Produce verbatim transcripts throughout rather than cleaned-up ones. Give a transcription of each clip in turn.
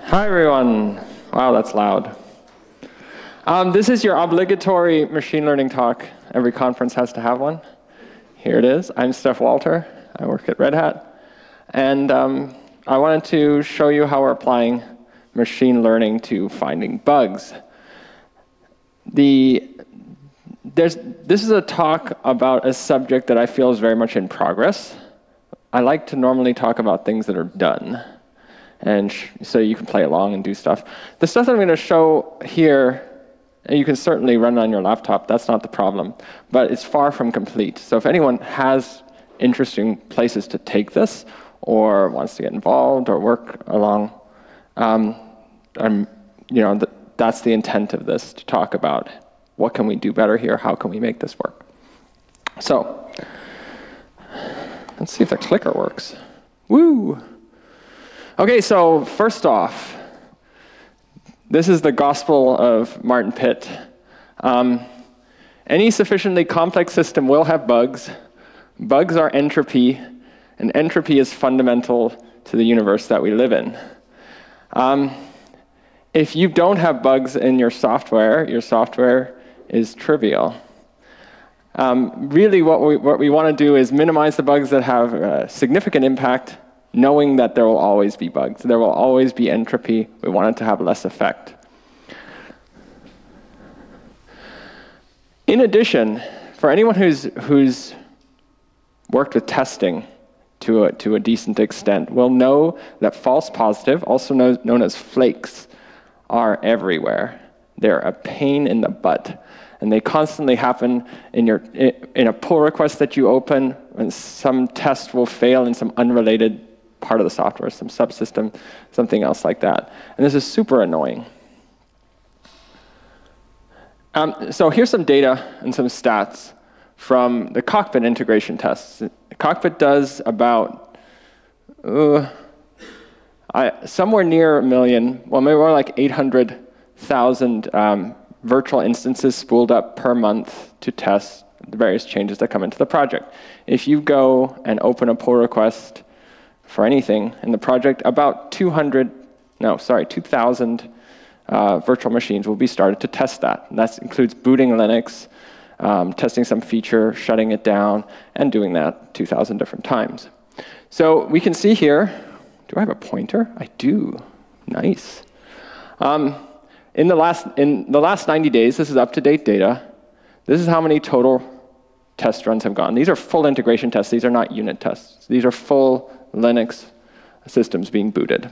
Hi, everyone. Wow, that's loud. Um, this is your obligatory machine learning talk. Every conference has to have one. Here it is. I'm Steph Walter. I work at Red Hat. And um, I wanted to show you how we're applying machine learning to finding bugs. The, there's, this is a talk about a subject that I feel is very much in progress. I like to normally talk about things that are done. And so you can play along and do stuff. The stuff that I'm going to show here, and you can certainly run it on your laptop, that's not the problem, but it's far from complete. So if anyone has interesting places to take this, or wants to get involved or work along, um, I'm, you know, th that's the intent of this, to talk about what can we do better here, how can we make this work. So let's see if the clicker works. Woo! Okay, so first off, this is the gospel of Martin Pitt. Um, any sufficiently complex system will have bugs. Bugs are entropy, and entropy is fundamental to the universe that we live in. Um, if you don't have bugs in your software, your software is trivial. Um, really, what we, what we want to do is minimize the bugs that have uh, significant impact, knowing that there will always be bugs. There will always be entropy. We want it to have less effect. In addition, for anyone who's, who's worked with testing to a, to a decent extent, will know that false positive, also known, known as flakes, are everywhere. They're a pain in the butt. And they constantly happen in, your, in a pull request that you open, and some test will fail in some unrelated part of the software, some subsystem, something else like that. And this is super annoying. Um, so here's some data and some stats from the Cockpit integration tests. Cockpit does about uh, I, somewhere near a million, well, maybe more like eight hundred thousand um, virtual instances spooled up per month to test the various changes that come into the project. If you go and open a pull request for anything in the project, about two hundred, no, sorry, two thousand uh, virtual machines will be started to test that. And that includes booting Linux, um, testing some feature, shutting it down, and doing that two thousand different times. So we can see here, do I have a pointer? I do. Nice. Um, in, the last, in the last ninety days, this is up-to-date data, this is how many total test runs have gone. These are full integration tests. These are not unit tests. These are full Linux systems being booted.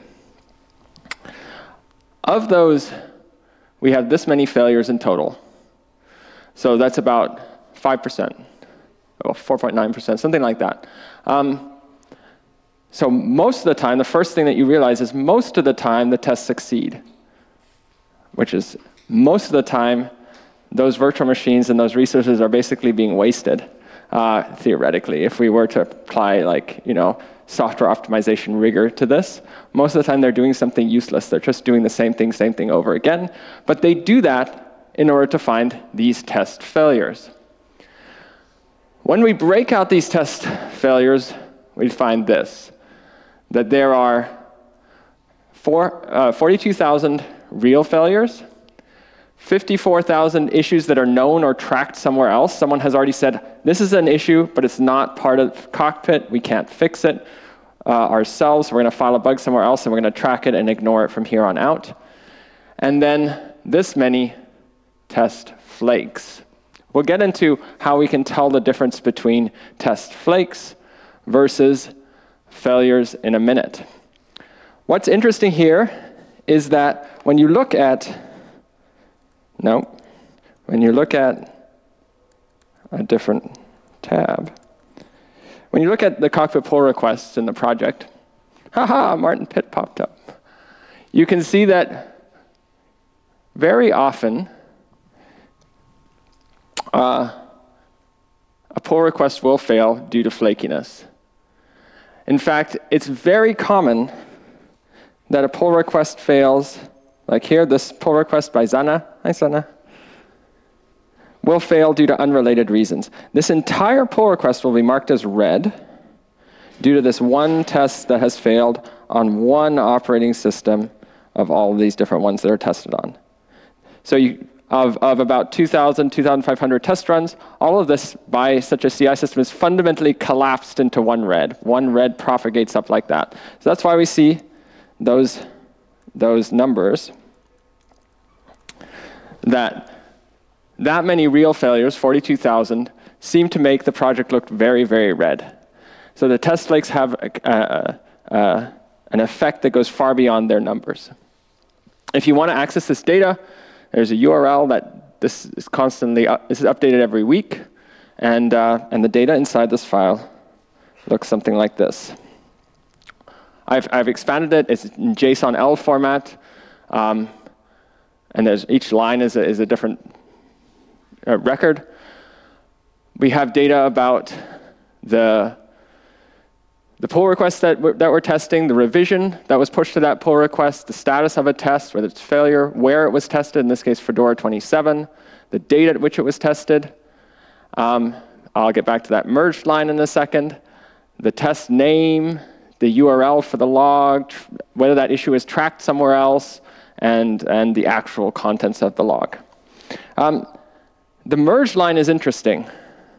Of those, we have this many failures in total. So that's about five percent, well, four point nine percent, something like that. Um, so most of the time, the first thing that you realize is most of the time the tests succeed, which is most of the time those virtual machines and those resources are basically being wasted, uh, theoretically. If we were to apply, like, you know, software optimization rigor to this, most of the time they're doing something useless. They're just doing the same thing, same thing over again. But they do that in order to find these test failures. When we break out these test failures, we find this, that there are forty-two thousand real failures, fifty-four thousand issues that are known or tracked somewhere else. Someone has already said, this is an issue, but it's not part of Cockpit. We can't fix it uh, ourselves. We're going to file a bug somewhere else, and we're going to track it and ignore it from here on out. And then this many test flakes. We'll get into how we can tell the difference between test flakes versus failures in a minute. What's interesting here is that when you look at No. When you look at a different tab, when you look at the Cockpit pull requests in the project, haha, Martin Pitt popped up. You can see that very often uh, a pull request will fail due to flakiness. In fact, it's very common that a pull request fails. Like here, this pull request by Zana, hi Zana, will fail due to unrelated reasons. This entire pull request will be marked as red due to this one test that has failed on one operating system of all of these different ones that are tested on. So you, of, of about two thousand, two thousand five hundred test runs, all of this by such a C I system is fundamentally collapsed into one red. One red propagates up like that. So that's why we see those, those numbers. That that many real failures, forty-two thousand, seem to make the project look very, very red. So the test flakes have a, a, a, an effect that goes far beyond their numbers. If you want to access this data, there's a U R L that this is constantly up, this is updated every week, and uh, and the data inside this file looks something like this. I've I've expanded it. It's in JSON-L format, um, and there's each line is a, is a different uh, record. We have data about the the pull request that we're, that we're testing, the revision that was pushed to that pull request, the status of a test, whether it's failure, where it was tested, in this case Fedora twenty-seven, the date at which it was tested. Um, I'll get back to that merged line in a second. The test name, the U R L for the log, whether that issue is tracked somewhere else, and, and the actual contents of the log. Um, the merged line is interesting.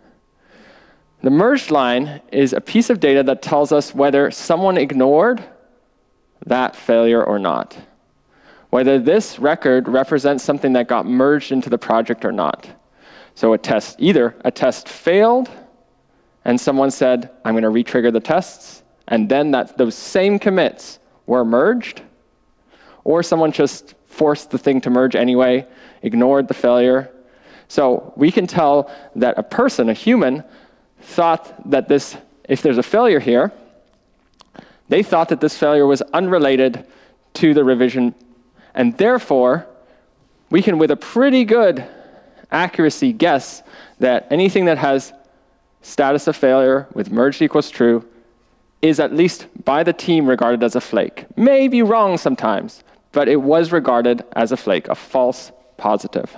The merged line is a piece of data that tells us whether someone ignored that failure or not. Whether this record represents something that got merged into the project or not. So a test, either a test failed, and someone said, I'm going to re-trigger the tests, and then that, those same commits were merged, or someone just forced the thing to merge anyway, ignored the failure. So we can tell that a person, a human, thought that this, if there's a failure here, they thought that this failure was unrelated to the revision, and therefore, we can, with a pretty good accuracy, guess that anything that has status of failure with merged equals true is at least by the team regarded as a flake. May be wrong sometimes, but it was regarded as a flake, a false positive.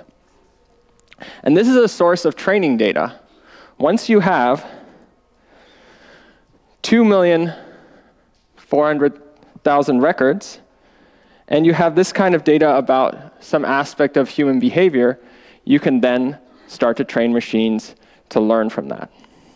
And this is a source of training data. Once you have two million four hundred thousand records, and you have this kind of data about some aspect of human behavior, you can then start to train machines to learn from that.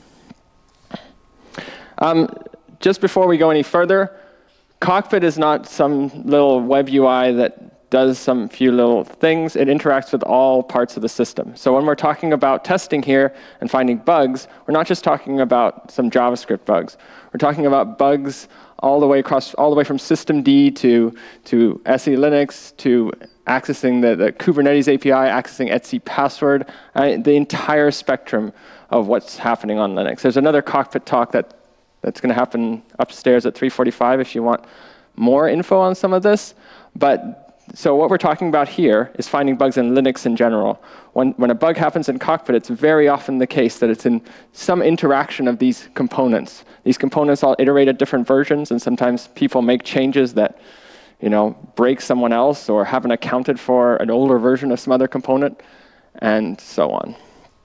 Um, just before we go any further, Cockpit is not some little web U I that does some few little things. It interacts with all parts of the system. So when we're talking about testing here and finding bugs, we're not just talking about some JavaScript bugs. We're talking about bugs all the way across, all the way from systemd to, to S E Linux, to accessing the, the Kubernetes A P I, accessing etc password, uh, the entire spectrum of what's happening on Linux. There's another Cockpit talk that, that's going to happen upstairs at three forty-five if you want more info on some of this. But so what we're talking about here is finding bugs in Linux in general. When, when a bug happens in Cockpit, it's very often the case that it's in some interaction of these components. These components all iterate at different versions, and sometimes people make changes that, you know, break someone else or haven't accounted for an older version of some other component, and so on.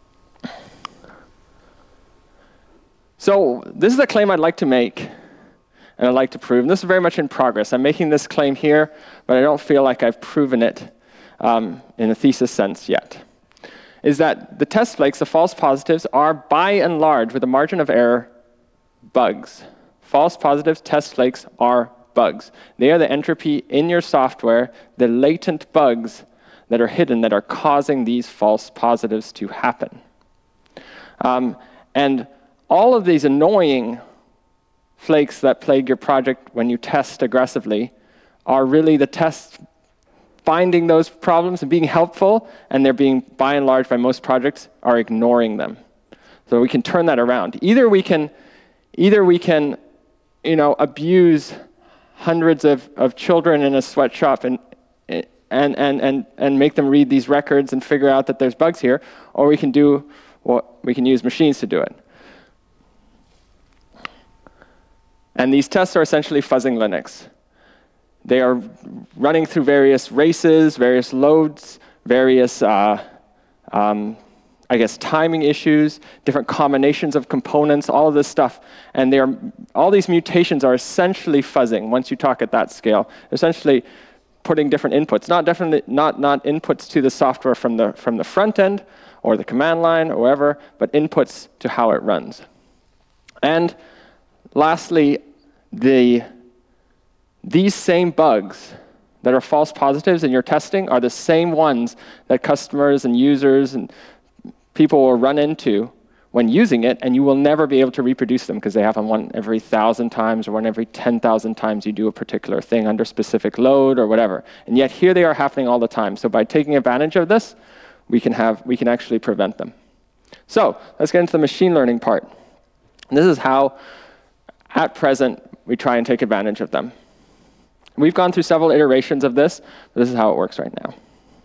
So this is a claim I'd like to make, and I'd like to prove. And this is very much in progress. I'm making this claim here, but I don't feel like I've proven it um, in a thesis sense yet. Is that the test flakes, the false positives, are by and large, with a margin of error, bugs. False positives, test flakes, are bugs. They are the entropy in your software, the latent bugs that are hidden that are causing these false positives to happen. Um, and all of these annoying flakes that plague your project when you test aggressively are really the tests finding those problems and being helpful, and they're being, by and large, by most projects, are ignoring them. So we can turn that around. Either we can, either we can, you know, abuse hundreds of, of children in a sweatshop and, and, and, and, and make them read these records and figure out that there's bugs here, or we can do what we can use machines to do it. And these tests are essentially fuzzing Linux. They are running through various races, various loads, various, uh, um, I guess, timing issues, different combinations of components, all of this stuff. And they are, all these mutations are essentially fuzzing once you talk at that scale. Essentially inputting different inputs, not definitely not not inputs to the software from the from the front end or the command line or wherever, but inputs to how it runs. And lastly, the these same bugs that are false positives in your testing are the same ones that customers and users and people will run into when using it, and you will never be able to reproduce them because they happen one every thousand times or one every ten thousand times you do a particular thing under specific load or whatever. And yet here they are happening all the time. So by taking advantage of this, we can have we can actually prevent them. So let's get into the machine learning part. And this is how, at present, we try and take advantage of them. We've gone through several iterations of this, but this is how it works right now.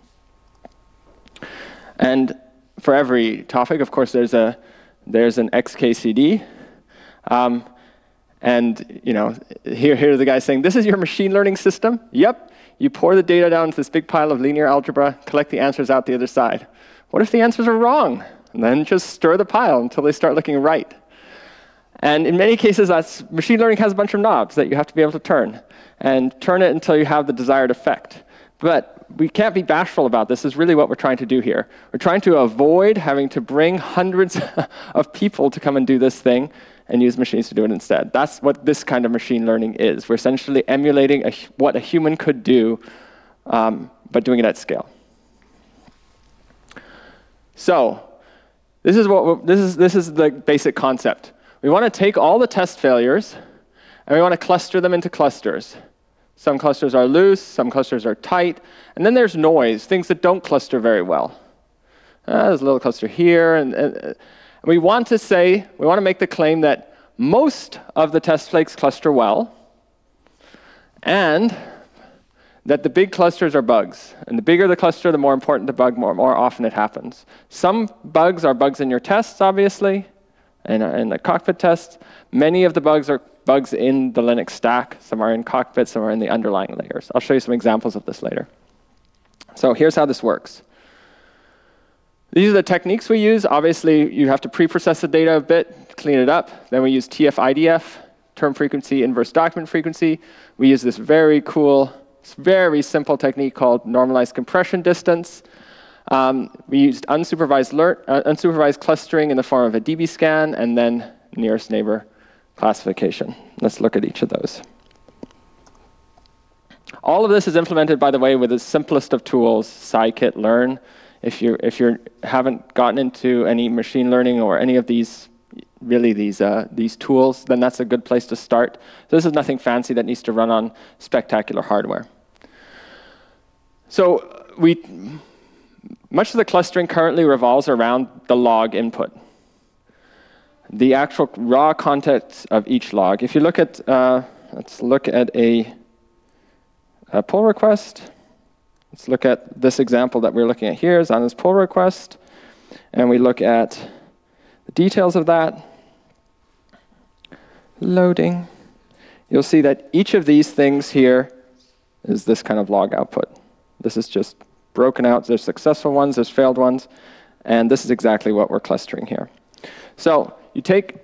And for every topic, of course, there's a there's an X K C D. Um, and you know, here, here are the guys saying, this is your machine learning system? Yep. You pour the data down into this big pile of linear algebra, collect the answers out the other side. What if the answers are wrong? And then just stir the pile until they start looking right. And in many cases, that's, machine learning has a bunch of knobs that you have to be able to turn. And turn it until you have the desired effect. But we can't be bashful about this. This is really what we're trying to do here. We're trying to avoid having to bring hundreds of people to come and do this thing and use machines to do it instead. That's what this kind of machine learning is. We're essentially emulating a, what a human could do, um, but doing it at scale. So this is, what we're, this, is, this is the basic concept. We want to take all the test failures, and we want to cluster them into clusters. Some clusters are loose, some clusters are tight, and then there's noise, things that don't cluster very well. Uh, there's a little cluster here, and, and, and we want to say, we want to make the claim that most of the test flakes cluster well, and that the big clusters are bugs. And the bigger the cluster, the more important the bug, more, more often it happens. Some bugs are bugs in your tests, obviously, and in the cockpit tests. Many of the bugs are bugs in the Linux stack. Some are in cockpit, some are in the underlying layers. I'll show you some examples of this later. So here's how this works. These are the techniques we use. Obviously, you have to pre-process the data a bit, clean it up. Then we use T F I D F, term frequency, inverse document frequency. We use this very cool, very simple technique called normalized compression distance. Um, we used unsupervised, lear uh, unsupervised clustering in the form of a D B scan, and then nearest neighbor classification. Let's look at each of those. All of this is implemented, by the way, with the simplest of tools, scikit-learn. If you if you haven't gotten into any machine learning or any of these, really these uh, these tools, then that's a good place to start. So this is nothing fancy that needs to run on spectacular hardware. So we much of the clustering currently revolves around the log input, the actual raw context of each log. If you look at, uh, let's look at a, a pull request. Let's look at this example that we're looking at here is on this pull request. And we look at the details of that. Loading. You'll see that each of these things here is this kind of log output. This is just broken out. There's successful ones, there's failed ones. And this is exactly what we're clustering here. So you take,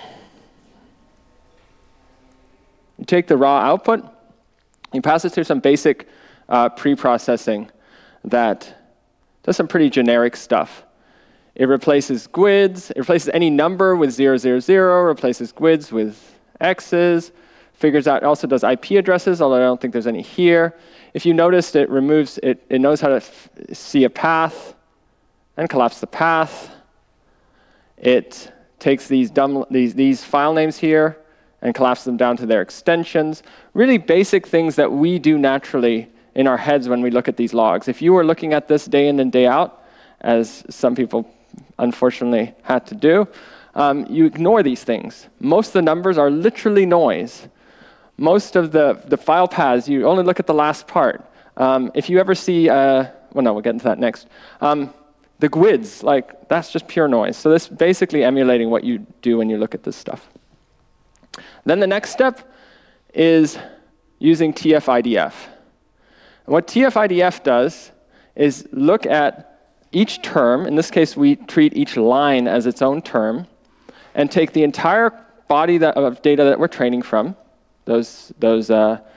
you take the raw output, you pass it through some basic uh, pre-processing that does some pretty generic stuff. It replaces G W I Ds, it replaces any number with zero, zero, zero, replaces G W I Ds with X's, figures out, it also does I P addresses, although I don't think there's any here. If you noticed, it removes, it, it knows how to f see a path and collapse the path. It takes these, dumb, these, these file names here and collapses them down to their extensions. Really basic things that we do naturally in our heads when we look at these logs. If you were looking at this day in and day out, as some people unfortunately had to do, um, you ignore these things. Most of the numbers are literally noise. Most of the, the file paths, you only look at the last part. Um, if you ever see, uh, well, no, we'll get into that next. Um, The G W I Ds, like, that's just pure noise. So this is basically emulating what you do when you look at this stuff. Then the next step is using T F I D F. And what T F I D F does is look at each term. In this case, we treat each line as its own term, and take the entire body that, of data that we're training from, those, those uh,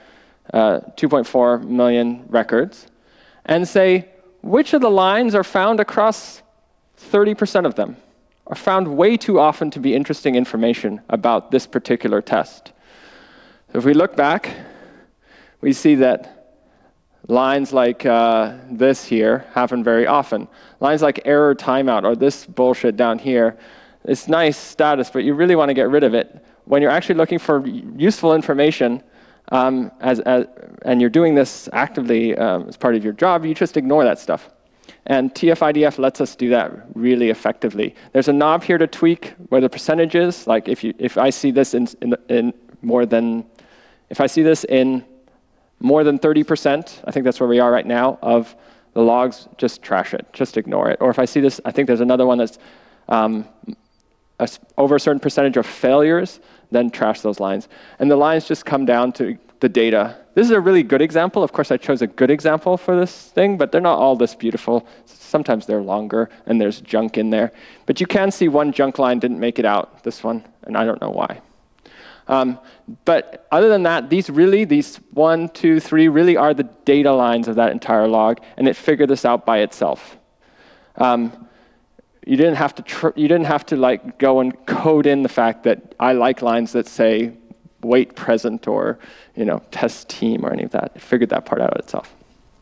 uh, two point four million records, and say, which of the lines are found across thirty percent of them, are found way too often to be interesting information about this particular test. So if we look back, we see that lines like uh, this here happen very often. Lines like error timeout or this bullshit down here, it's nice status, but you really want to get rid of it. When you're actually looking for useful information, um, as, as, and you're doing this actively um, as part of your job, you just ignore that stuff. And T F I D F lets us do that really effectively. There's a knob here to tweak where the percentage is. Like if you, if I see this in, in, in more than, if I see this in more than thirty percent, I think that's where we are right now, of the logs, just trash it, just ignore it. Or if I see this, I think there's another one that's um, a, over a certain percentage of failures, then trash those lines. And the lines just come down to the data. This is a really good example. Of course, I chose a good example for this thing, but they're not all this beautiful. Sometimes they're longer, and there's junk in there. But you can see one junk line didn't make it out, this one, and I don't know why. Um, but other than that, these really, these one, two, three, really are the data lines of that entire log, and it figured this out by itself. Um, you didn't have to, tr you didn't have to like go and code in the fact that I like lines that say wait present or you know test team or any of that. It figured that part out itself.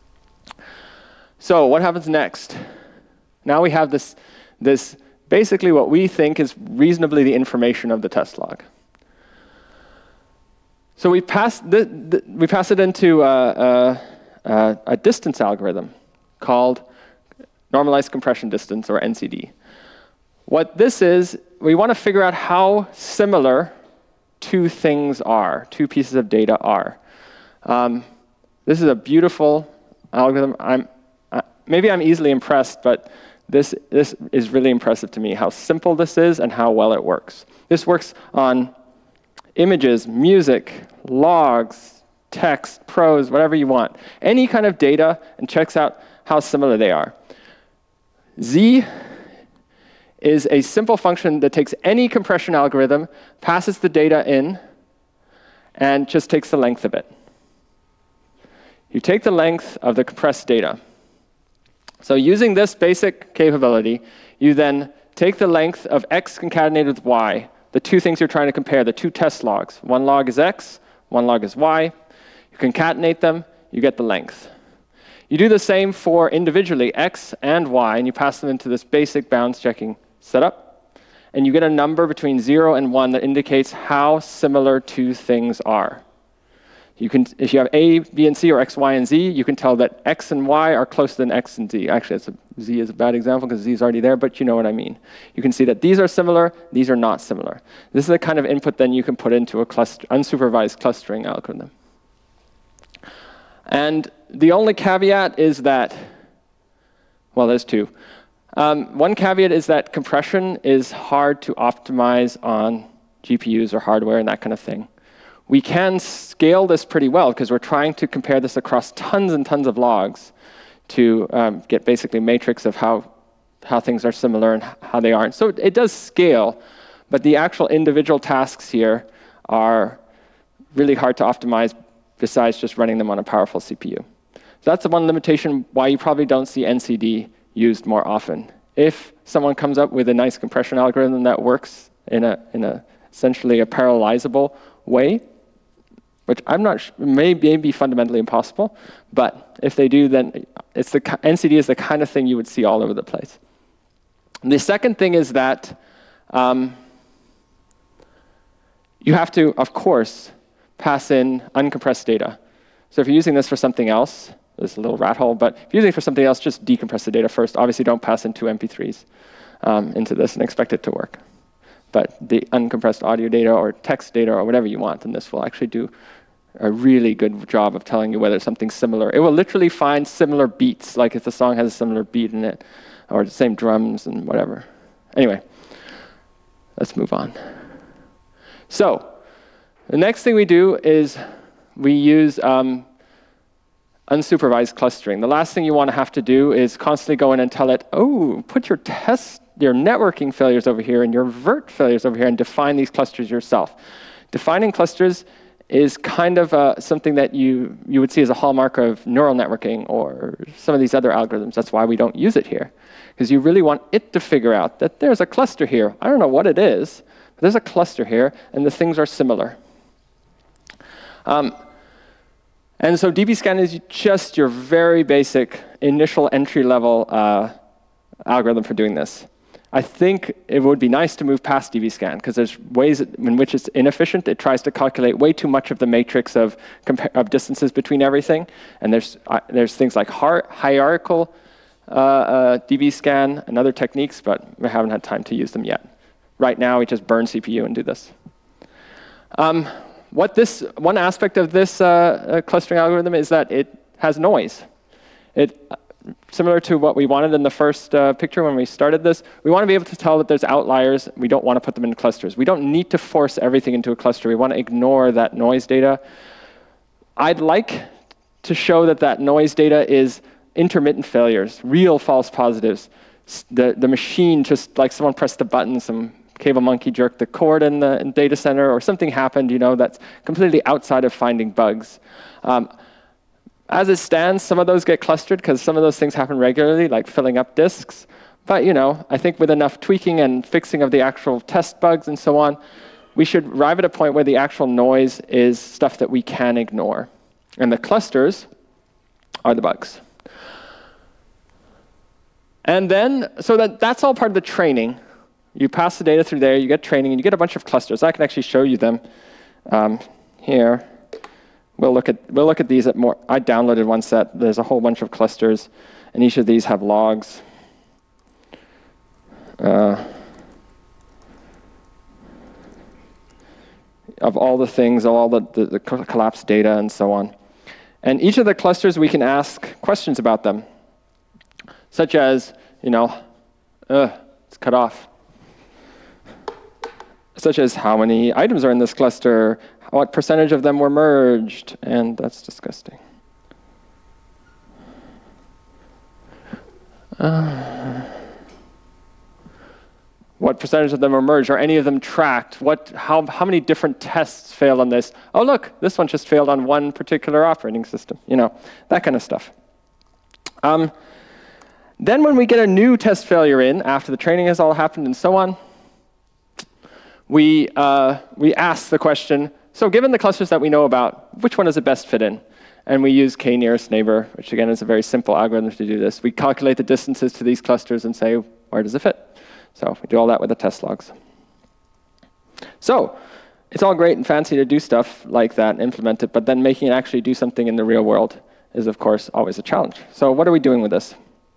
So what happens next? Now we have this, this basically what we think is reasonably the information of the test log. So we pass, the, the, we pass it into a, a, a distance algorithm called normalized compression distance, or N C D. What this is, we want to figure out how similar two things are, two pieces of data are. Um, this is a beautiful algorithm. I'm, uh, maybe I'm easily impressed, but this, this is really impressive to me, how simple this is and how well it works. This works on images, music, logs, text, prose, whatever you want. Any kind of data, and checks out how similar they are. Z is a simple function that takes any compression algorithm, passes the data in, and just takes the length of it. You take the length of the compressed data. So using this basic capability, you then take the length of x concatenated with y, the two things you're trying to compare, the two test logs. One log is x, one log is y. You concatenate them, you get the length. You do the same for individually, x and y, and you pass them into this basic bounds checking setup, and you get a number between zero and one that indicates how similar two things are. You can, if you have a, b, and c, or x, y, and z, you can tell that x and y are closer than x and z. Actually, it's a, z is a bad example because z is already there, but you know what I mean. You can see that these are similar, these are not similar. This is the kind of input then you can put into a cluster, unsupervised clustering algorithm. And the only caveat is that, well, there's two. Um, one caveat is that compression is hard to optimize on G P Us or hardware and that kind of thing. We can scale this pretty well because we're trying to compare this across tons and tons of logs to um, get basically matrix of how, how things are similar and how they aren't. So it does scale, but the actual individual tasks here are really hard to optimize besides just running them on a powerful C P U. So that's the one limitation why you probably don't see N C D used more often. If someone comes up with a nice compression algorithm that works in a, in a essentially a parallelizable way, which I'm not sure, may, may be fundamentally impossible, but if they do, then it's the, N C D is the kind of thing you would see all over the place. And the second thing is that um, you have to, of course, pass in uncompressed data. So if you're using this for something else, there's a little rat hole, but if you're using it for something else, just decompress the data first. Obviously, don't pass in two M P threes um, into this and expect it to work. But the uncompressed audio data or text data or whatever you want, then this will actually do a really good job of telling you whether something's similar. It will literally find similar beats, like if the song has a similar beat in it, or the same drums and whatever. Anyway, let's move on. So the next thing we do is we use um, unsupervised clustering. The last thing you want to have to do is constantly go in and tell it, oh, put your test, your networking failures over here and your vert failures over here and define these clusters yourself. Defining clusters is kind of uh, something that you, you would see as a hallmark of neural networking or some of these other algorithms. That's why we don't use it here. Because you really want it to figure out that there's a cluster here. I don't know what it is, but there's a cluster here, and the things are similar. Um, and so dbScan is just your very basic initial entry-level uh, algorithm for doing this. I think it would be nice to move past dbScan, because there's ways in which it's inefficient. It tries to calculate way too much of the matrix of, of distances between everything. And there's, uh, there's things like hierarchical uh, uh, dbScan and other techniques, but we haven't had time to use them yet. Right now, we just burn C P U and do this. Um, what this one aspect of this uh, uh, clustering algorithm is that it has noise. It, similar to what we wanted in the first uh, picture when we started this, we want to be able to tell that there's outliers. We don't want to put them in clusters. We don't need to force everything into a cluster. We want to ignore that noise data. I'd like to show that that noise data is intermittent failures, real false positives. The, the machine, just like someone pressed a button, some cable monkey jerked the cord in the in data center, or something happened, you know, that's completely outside of finding bugs. Um, As it stands, some of those get clustered because some of those things happen regularly, like filling up disks. But you know, I think with enough tweaking and fixing of the actual test bugs and so on, we should arrive at a point where the actual noise is stuff that we can ignore. And the clusters are the bugs. And then, so that, that's all part of the training. You pass the data through there, you get training, and you get a bunch of clusters. I can actually show you them um, here. We'll look at we'll look at these at more. I downloaded one set. There's a whole bunch of clusters, and each of these have logs uh, of all the things, of all the, the, the collapsed data, and so on. And each of the clusters, we can ask questions about them, such as, you know, uh, it's cut off. Such as how many items are in this cluster, what percentage of them were merged, and that's disgusting. Uh, what percentage of them were merged? Are any of them tracked? What, how, how many different tests failed on this? Oh, look, this one just failed on one particular operating system. You know, that kind of stuff. Um, then when we get a new test failure in, after the training has all happened and so on, we, uh, we ask the question, so given the clusters that we know about, which one does it best fit in? And we use k-nearest neighbor, which again is a very simple algorithm to do this. We calculate the distances to these clusters and say, where does it fit? So we do all that with the test logs. So it's all great and fancy to do stuff like that and implement it, but then making it actually do something in the real world is, of course, always a challenge. So what are we doing with this?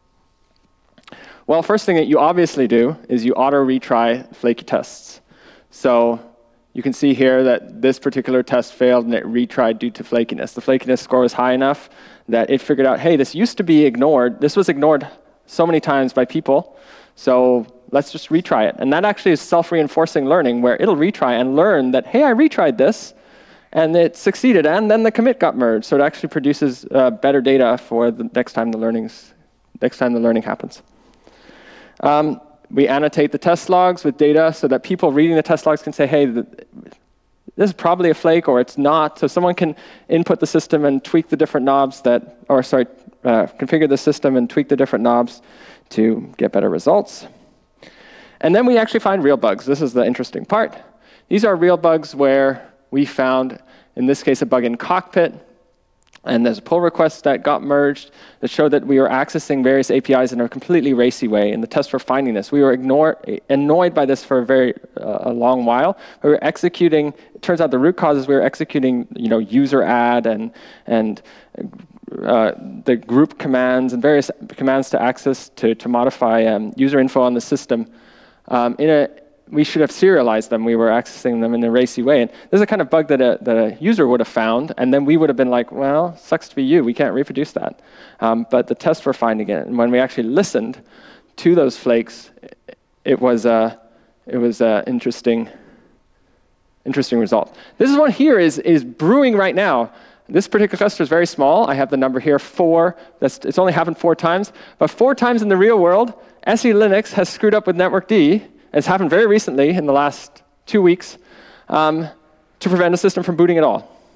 Well, first thing that you obviously do is you auto-retry flaky tests. So you can see here that this particular test failed and it retried due to flakiness. The flakiness score was high enough that it figured out, hey, this used to be ignored. This was ignored so many times by people, so let's just retry it. And that actually is self-reinforcing learning, where it'll retry and learn that, hey, I retried this, and it succeeded, and then the commit got merged. So it actually produces uh, better data for the next time the learning's, next time the learning happens. Um, We annotate the test logs with data so that people reading the test logs can say, hey, this is probably a flake or it's not. So someone can input the system and tweak the different knobs that, or sorry, uh, configure the system and tweak the different knobs to get better results. And then we actually find real bugs. This is the interesting part. These are real bugs where we found, in this case, a bug in Cockpit. And there's a pull request that got merged that showed that we were accessing various A P Is in a completely racy way. And the tests were finding this. We were ignore, annoyed by this for a very uh, a long while. We were executing. It turns out the root cause is we were executing, you know, user add and and uh, the group commands and various commands to access to to modify um, user info on the system. Um, in a We should have serialized them. We were accessing them in a racy way. And this is a kind of bug that a, that a user would have found, and then we would have been like, well, sucks to be you. We can't reproduce that. Um, but the tests were finding it. And when we actually listened to those flakes, it was uh, it was an uh, interesting, interesting result. This is one here is, is brewing right now. This particular cluster is very small. I have the number here, four. That's, it's only happened four times. But four times in the real world, S E Linux has screwed up with network D. It's happened very recently, in the last two weeks, um, to prevent a system from booting at all.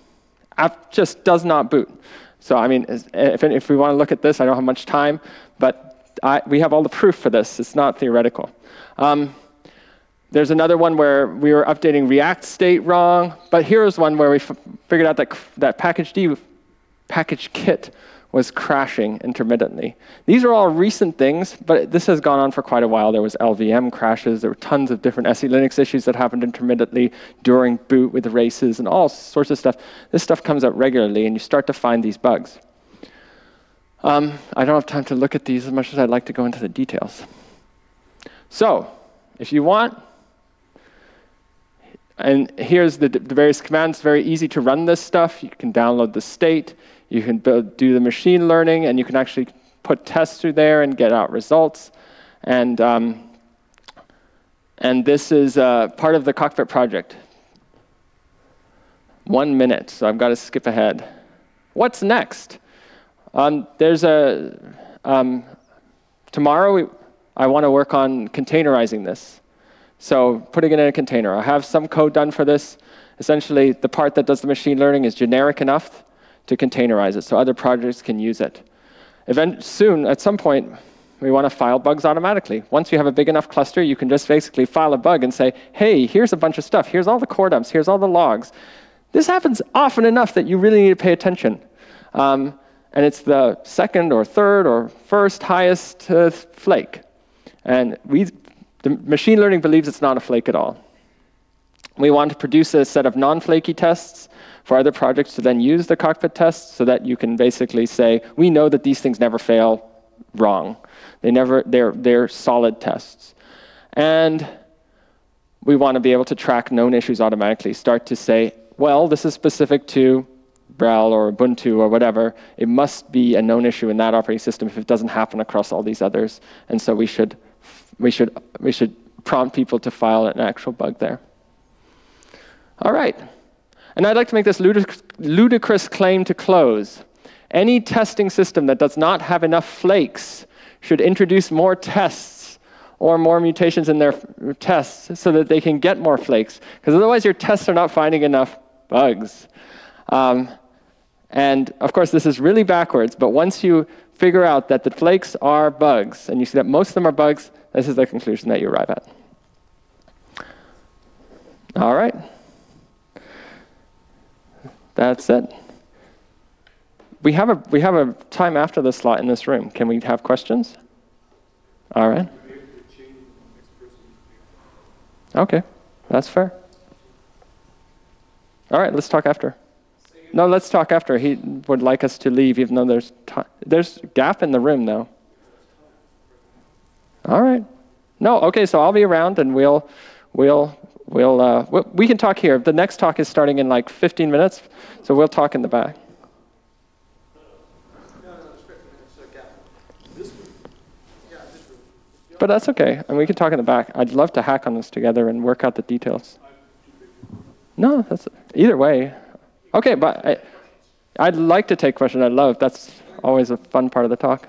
app just does not boot. So I mean, if, if we want to look at this, I don't have much time, but I, we have all the proof for this. It's not theoretical. Um, there's another one where we were updating React state wrong, but here's one where we f figured out that, that package D, package kit was crashing intermittently. These are all recent things, but this has gone on for quite a while. There was L V M crashes. There were tons of different S E Linux issues that happened intermittently during boot with races and all sorts of stuff. This stuff comes up regularly, and you start to find these bugs. Um, I don't have time to look at these as much as I'd like to go into the details. So, if you want, and here's the, the various commands. It's very easy to run this stuff. You can download the state. You can build, do the machine learning, and you can actually put tests through there and get out results. And, um, and this is uh, part of the Cockpit project. One minute, so I've got to skip ahead. What's next? Um, there's a, um, tomorrow we, I want to work on containerizing this. So putting it in a container. I have some code done for this. Essentially, the part that does the machine learning is generic enough to containerize it, so other projects can use it. Event soon, at some point, we want to file bugs automatically. Once you have a big enough cluster, you can just basically file a bug and say, hey, here's a bunch of stuff. Here's all the core dumps. Here's all the logs. This happens often enough that you really need to pay attention. Um, and it's the second or third or first highest uh, flake. And we, the machine learning believes it's not a flake at all. We want to produce a set of non-flaky tests for other projects to then use the Cockpit tests so that you can basically say, we know that these things never fail wrong. They never, they're, they're solid tests. And we want to be able to track known issues automatically, start to say, well, this is specific to RHEL or Ubuntu or whatever. It must be a known issue in that operating system if it doesn't happen across all these others. And so we should, we should, we should prompt people to file an actual bug there. All right. And I'd like to make this ludic ludicrous claim to close. Any testing system that does not have enough flakes should introduce more tests or more mutations in their tests so that they can get more flakes. Because otherwise your tests are not finding enough bugs. Um, and of course, this is really backwards. But once you figure out that the flakes are bugs, and you see that most of them are bugs, this is the conclusion that you arrive at. All right. That's it. We have a we have a time after the slot in this room. Can we have questions? All right. Okay, that's fair. All right, let's talk after. No, let's talk after. He would like us to leave, even though there's time. There's a gap in the room, though. All right. No, okay. So I'll be around, and we'll we'll. We'll, uh, we can talk here. The next talk is starting in like fifteen minutes, so we'll talk in the back. But that's okay, and we can talk in the back. I'd love to hack on this together and work out the details. No, that's either way. Okay, but I, I'd like to take questions. I'd love. That's always a fun part of the talk.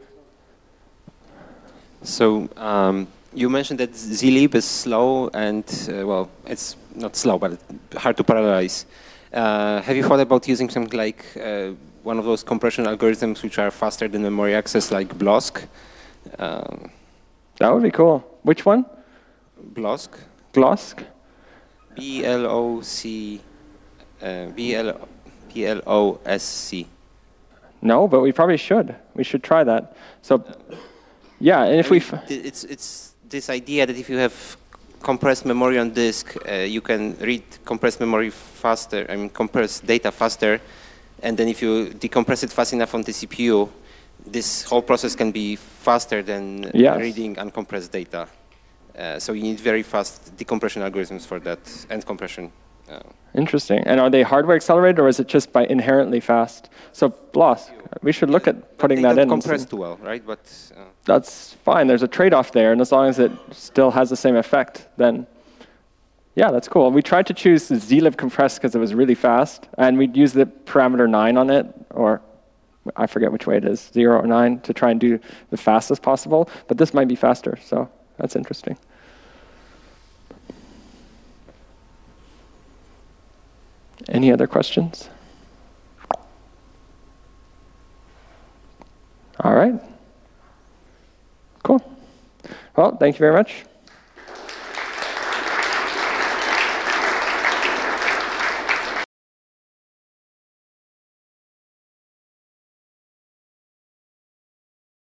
So. Um, You mentioned that zlib is slow and, uh, well, it's not slow, but hard to parallelize. Uh, have you thought about using something like uh, one of those compression algorithms which are faster than memory access, like BLOSK? Um, that would be cool. Which one? BLOSK. BLOSK? B L O C, uh, B L O S C. No, but we probably should. We should try that. So, yeah, and if I mean, we... It's, it's this idea that if you have compressed memory on disk, uh, you can read compressed memory faster, I mean compress data faster, and then if you decompress it fast enough on the C P U, this whole process can be faster than yes. reading uncompressed data. Uh, so you need very fast decompression algorithms for that, and compression. Uh, Interesting. And are they hardware accelerated, or is it just by inherently fast? So BLOSK, we should look at putting that in. They don't compress too well, right? But uh, that's fine. There's a trade-off there, and as long as it still has the same effect, then yeah, that's cool. We tried to choose the zlib compress because it was really fast, and we'd use the parameter nine on it, or I forget which way it is, zero or nine, to try and do the fastest possible. But this might be faster, so that's interesting. Any other questions? All right. Cool. Well, thank you very much.